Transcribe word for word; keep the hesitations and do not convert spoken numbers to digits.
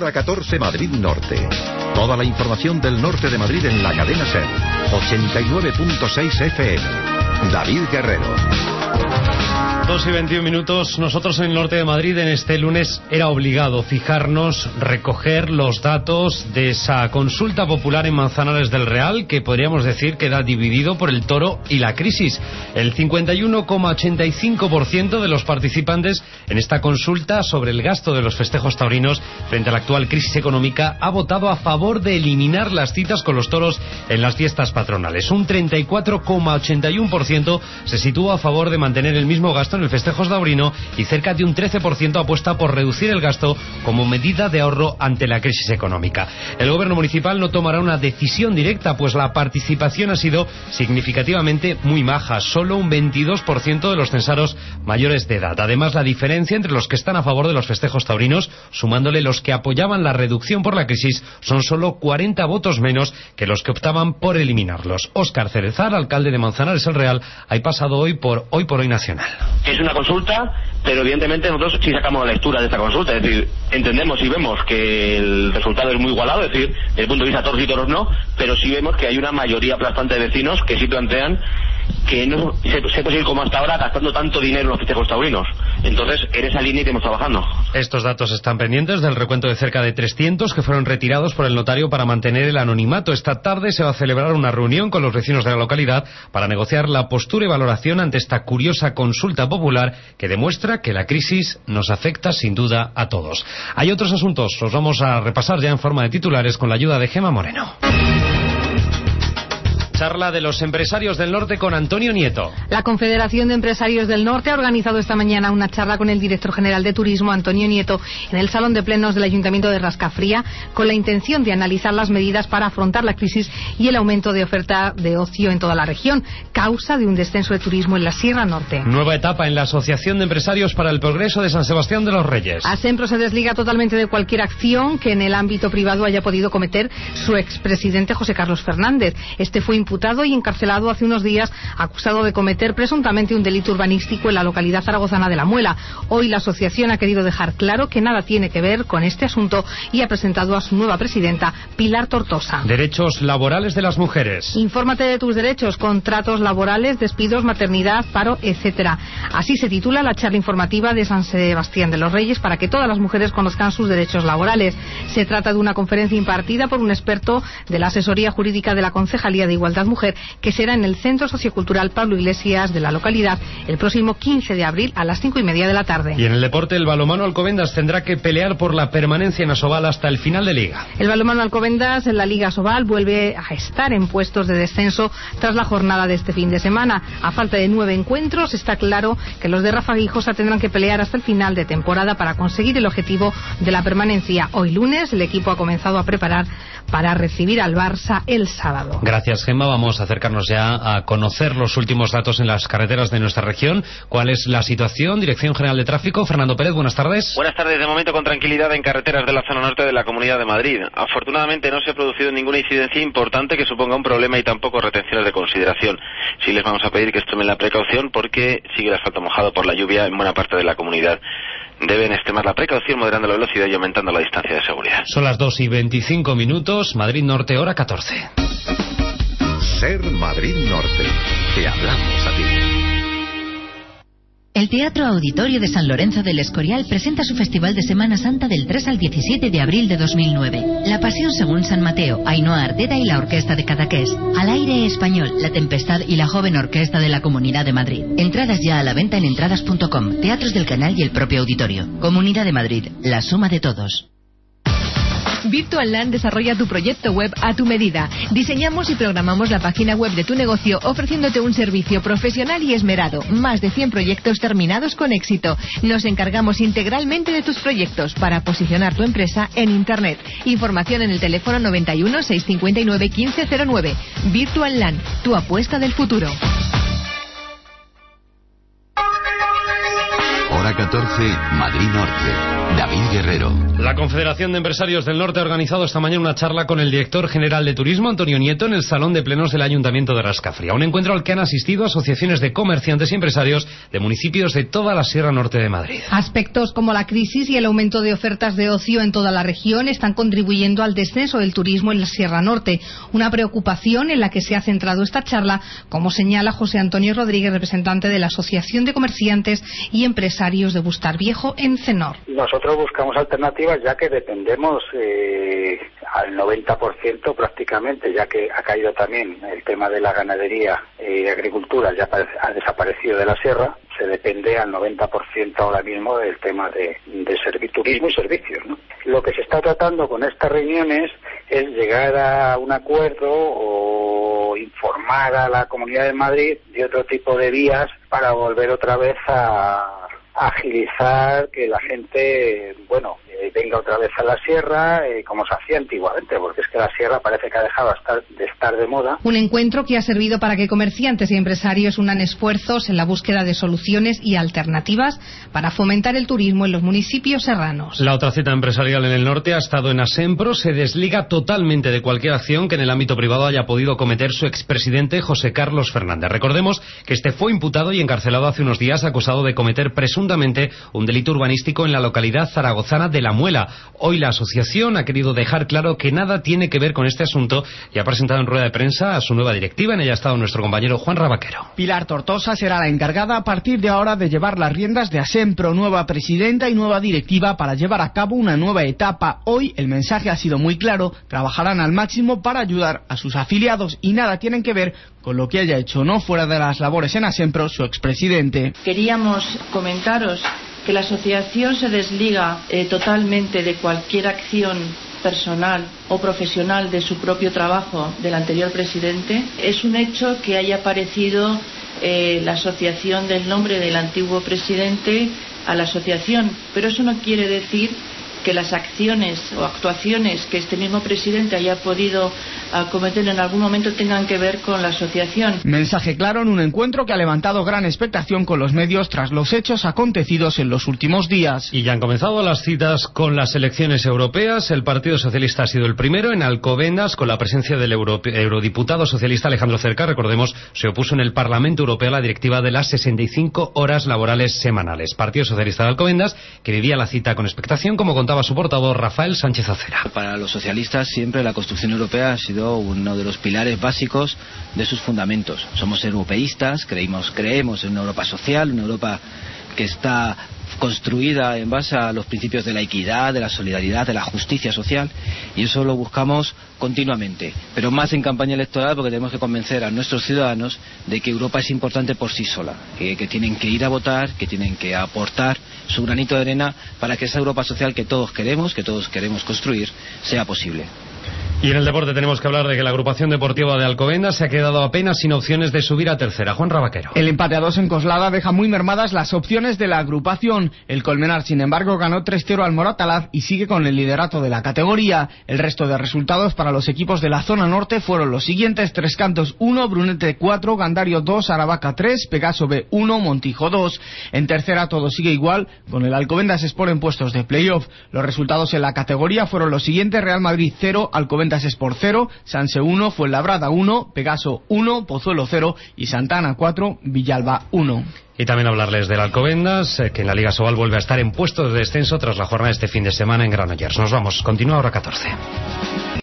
Hora catorce Madrid Norte. Toda la información del norte de Madrid en la cadena SER. ochenta y nueve punto seis F M. David Guerrero. dos y veintiún minutos. Nosotros en el norte de Madrid en este lunes era obligado fijarnos, recoger los datos de esa consulta popular en Manzanares del Real, que podríamos decir queda dividido por el toro y la crisis. El cincuenta y uno coma ochenta y cinco por ciento de los participantes en esta consulta sobre el gasto de los festejos taurinos frente a la actual crisis económica ha votado a favor de eliminar las citas con los toros en las fiestas patronales. Un treinta y cuatro coma ochenta y uno por ciento se sitúa a favor de mantener el mismo gasto en el festejo taurino y cerca de un trece por ciento apuesta por reducir el gasto como medida de ahorro ante la crisis económica. El gobierno municipal no tomará una decisión directa, pues la participación ha sido significativamente muy maja, solo un veintidós por ciento de los censados mayores de edad. Además, la diferencia entre los que están a favor de los festejos taurinos, sumándole los que apoyaban la reducción por la crisis, son solo cuarenta votos menos que los que optaban por eliminarlos. Óscar Cerezar, alcalde de Manzanares el Real, ha pasado hoy por Hoy por Hoy Nacional. Es una consulta, pero evidentemente nosotros sí sacamos la lectura de esta consulta, es decir, entendemos y vemos que el resultado es muy igualado, es decir, desde el punto de vista toros y toros no, pero sí vemos que hay una mayoría aplastante de vecinos que sí plantean que no se, se puede ir como hasta ahora gastando tanto dinero en los festejos taurinos. Entonces, en esa línea iremos trabajando. Estos datos están pendientes del recuento de cerca de trescientos que fueron retirados por el notario para mantener el anonimato. Esta tarde se va a celebrar una reunión con los vecinos de la localidad para negociar la postura y valoración ante esta curiosa consulta popular que demuestra que la crisis nos afecta sin duda a todos. Hay otros asuntos, los vamos a repasar ya en forma de titulares con la ayuda de Gemma Moreno. Charla de los empresarios del norte con Antonio Nieto. La Confederación de Empresarios del Norte ha organizado esta mañana una charla con el director general de Turismo, Antonio Nieto, en el Salón de Plenos del Ayuntamiento de Rascafría, con la intención de analizar las medidas para afrontar la crisis y el aumento de oferta de ocio en toda la región, causa de un descenso de turismo en la Sierra Norte. Nueva etapa en la Asociación de Empresarios para el Progreso de San Sebastián de los Reyes. Asempro se desliga totalmente de cualquier acción que en el ámbito privado haya podido cometer su expresidente José Carlos Fernández. Este fue imputado y encarcelado hace unos días, acusado de cometer presuntamente un delito urbanístico en la localidad zaragozana de La Muela. Hoy la asociación ha querido dejar claro que nada tiene que ver con este asunto y ha presentado a su nueva presidenta, Pilar Tortosa. Derechos laborales de las mujeres. Infórmate de tus derechos, contratos laborales, despidos, maternidad, paro, etcétera. Así se titula la charla informativa de San Sebastián de los Reyes para que todas las mujeres conozcan sus derechos laborales. Se trata de una conferencia impartida por un experto de la Asesoría Jurídica de la Concejalía de Igualdad Mujer, que será en el Centro Sociocultural Pablo Iglesias de la localidad el próximo quince de abril a las cinco y media de la tarde. Y en el deporte, el balonmano Alcobendas tendrá que pelear por la permanencia en Asobal hasta el final de liga. El balonmano Alcobendas en la Liga Asobal vuelve a estar en puestos de descenso tras la jornada de este fin de semana. A falta de nueve encuentros, está claro que los de Rafa Guijosa tendrán que pelear hasta el final de temporada para conseguir el objetivo de la permanencia. Hoy lunes el equipo ha comenzado a preparar para recibir al Barça el sábado. Gracias, Gemma. Vamos a acercarnos ya a conocer los últimos datos en las carreteras de nuestra región. ¿Cuál es la situación? Dirección General de Tráfico, Fernando Pérez, buenas tardes. Buenas tardes. De momento con tranquilidad en carreteras de la zona norte de la Comunidad de Madrid. Afortunadamente no se ha producido ninguna incidencia importante que suponga un problema y tampoco retenciones de consideración. Sí les vamos a pedir que extremen la precaución porque sigue el asfalto mojado por la lluvia en buena parte de la comunidad. Deben extremar la precaución moderando la velocidad y aumentando la distancia de seguridad. Son las dos y veinticinco minutos, Madrid Norte, hora catorce. SER Madrid Norte. Te hablamos a ti. El Teatro Auditorio de San Lorenzo del Escorial presenta su Festival de Semana Santa del tres al diecisiete de abril de dos mil nueve. La Pasión según San Mateo, Ainhoa Arteta y la Orquesta de Cadaqués. Al aire español, La Tempestad y la Joven Orquesta de la Comunidad de Madrid. Entradas ya a la venta en entradas punto com, Teatros del Canal y el propio auditorio. Comunidad de Madrid, la suma de todos. Virtual Land desarrolla tu proyecto web a tu medida. Diseñamos y programamos la página web de tu negocio ofreciéndote un servicio profesional y esmerado. Más de cien proyectos terminados con éxito. Nos encargamos integralmente de tus proyectos para posicionar tu empresa en Internet. Información en el teléfono noventa y uno, seiscientos cincuenta y nueve, quince cero nueve. Virtual Land, tu apuesta del futuro. Hora catorce, Madrid Norte. David Guerrero. La Confederación de Empresarios del Norte ha organizado esta mañana una charla con el director general de Turismo, Antonio Nieto, en el Salón de Plenos del Ayuntamiento de Rascafría. Un encuentro al que han asistido asociaciones de comerciantes y empresarios de municipios de toda la Sierra Norte de Madrid. Aspectos como la crisis y el aumento de ofertas de ocio en toda la región están contribuyendo al descenso del turismo en la Sierra Norte. Una preocupación en la que se ha centrado esta charla, como señala José Antonio Rodríguez, representante de la Asociación de Comerciantes y Empresarios de Bustar Viejo en Cenor. Nosotros buscamos alternativas ya que dependemos eh, al noventa por ciento prácticamente, ya que ha caído también el tema de la ganadería y agricultura, ya ha desaparecido de la sierra. Se depende al noventa por ciento ahora mismo del tema de, de servi- turismo y servicios, ¿no? Lo que se está tratando con estas reuniones es llegar a un acuerdo o informar a la Comunidad de Madrid de otro tipo de vías para volver otra vez a agilizar que la gente, bueno, eh, venga otra vez a la sierra, eh, como se hacía antiguamente, porque es que la sierra parece que ha dejado estar, de estar de moda. Un encuentro que ha servido para que comerciantes y empresarios unan esfuerzos en la búsqueda de soluciones y alternativas para fomentar el turismo en los municipios serranos. La otra cita empresarial en el norte ha estado en Asempro. Se desliga totalmente de cualquier acción que en el ámbito privado haya podido cometer su expresidente José Carlos Fernández. Recordemos que este fue imputado y encarcelado hace unos días, acusado de cometer presuntamente un delito urbanístico en la localidad zaragozana de La Muela. Hoy la asociación ha querido dejar claro que nada tiene que ver con este asunto y ha presentado en rueda de prensa a su nueva directiva. En ella ha estado nuestro compañero Juan Rabaquero. Pilar Tortosa será la encargada a partir de ahora de llevar las riendas de Asempro, nueva presidenta y nueva directiva para llevar a cabo una nueva etapa. Hoy el mensaje ha sido muy claro: trabajarán al máximo para ayudar a sus afiliados y nada tienen que ver con lo que haya hecho o no fuera de las labores en Asempro su expresidente. Queríamos comentaros que la asociación se desliga eh, totalmente de cualquier acción personal o profesional de su propio trabajo del anterior presidente. Es un hecho que haya aparecido eh, la asociación del nombre del antiguo presidente a la asociación, pero eso no quiere decir que las acciones o actuaciones que este mismo presidente haya podido uh, cometer en algún momento tengan que ver con la asociación. Mensaje claro en un encuentro que ha levantado gran expectación con los medios tras los hechos acontecidos en los últimos días. Y ya han comenzado las citas con las elecciones europeas. El Partido Socialista ha sido el primero. En Alcobendas, con la presencia del euro, eurodiputado socialista Alejandro Cerca, recordemos, se opuso en el Parlamento Europeo a la directiva de las sesenta y cinco horas laborales semanales. Partido Socialista de Alcobendas, que vivía la cita con expectación, como contaba su portavoz Rafael Sánchez Acera. Para los socialistas siempre la construcción europea ha sido uno de los pilares básicos de sus fundamentos. Somos europeístas, creímos, creemos en una Europa social, una Europa que está construida en base a los principios de la equidad, de la solidaridad, de la justicia social, y eso lo buscamos continuamente, pero más en campaña electoral, porque tenemos que convencer a nuestros ciudadanos de que Europa es importante por sí sola, que, que tienen que ir a votar, que tienen que aportar su granito de arena para que esa Europa social que todos queremos, que todos queremos construir, sea posible. Y en el deporte tenemos que hablar de que la agrupación deportiva de Alcobendas se ha quedado apenas sin opciones de subir a tercera. Juan Rabaquero. El empate a dos en Coslada deja muy mermadas las opciones de la agrupación. El Colmenar, sin embargo, ganó tres cero al Moratalaz y sigue con el liderato de la categoría. El resto de resultados para los equipos de la zona norte fueron los siguientes: Tres Cantos uno, Brunete cuatro, Gandario dos, Aravaca tres, Pegaso B uno, Montijo dos. En tercera todo sigue igual, con el Alcobendas Sport en puestos de playoff. Los resultados en la categoría fueron los siguientes: Real Madrid cero, Alcobendas Sport cero, Sanse uno, Fuenlabrada uno, Pegaso uno, Pozuelo cero y Santana cuatro, Villalba uno. Y también hablarles del Alcobendas, que en la Liga Sobal vuelve a estar en puestos de descenso tras la jornada de este fin de semana en Granollers. Nos vamos, continúa hora catorce.